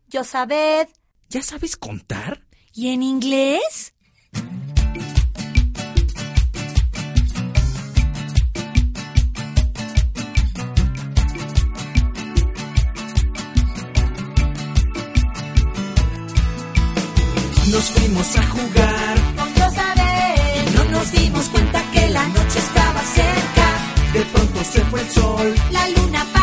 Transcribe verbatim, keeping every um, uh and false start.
Yosabed. ¿Ya sabes contar? ¿Y en inglés? Nos fuimos a jugar Con Yosabed. y no nos dimos cuenta que la noche estaba cerca. De pronto se fue el sol. La luna